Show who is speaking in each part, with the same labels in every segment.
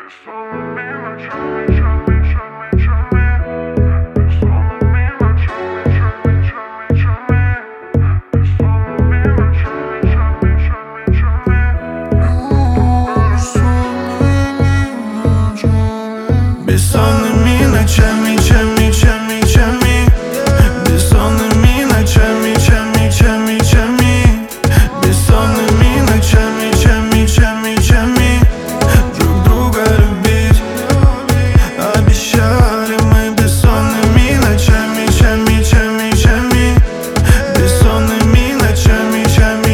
Speaker 1: Бессонными ночами, чами, бессонными ночами, чами, бессонными ночами, чами.
Speaker 2: Бессонными ночами, чами, бессонными ночами, чами. Бессонными ночами, чами. Друг друга любить обещали мы. Бессонными ночами, чами. Бессонными ночами, чами.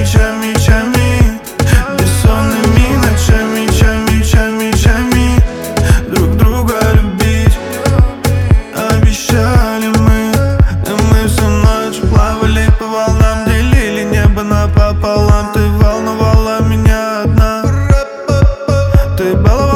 Speaker 2: Бессонными ночами, чами. Друг друга любить обещали мы. И мы всю ночь плавали по волнам, делили небо напополам. Ты волновала меня одна, ты баловала